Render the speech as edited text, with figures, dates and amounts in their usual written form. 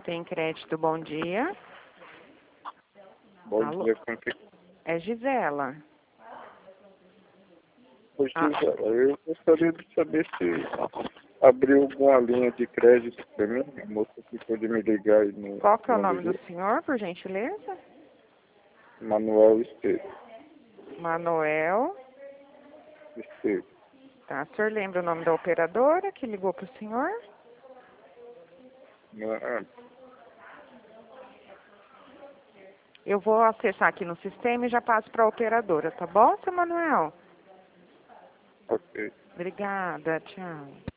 Tem crédito, bom dia. Bom Alô? dia, com quem? É Gisela. Ô, Gisela, eu gostaria de saber se abriu alguma linha de crédito para mim. A moça ficou de me ligar aí no... Qual que é o não nome do ligou. senhor, por gentileza? Manuel Esteves. Manuel. Esteves. Tá, o senhor lembra o nome da operadora que ligou para o senhor? Não é? Eu vou acessar aqui no sistema e já passo para a operadora, tá bom, seu Manuel? Ok. Obrigada, tchau.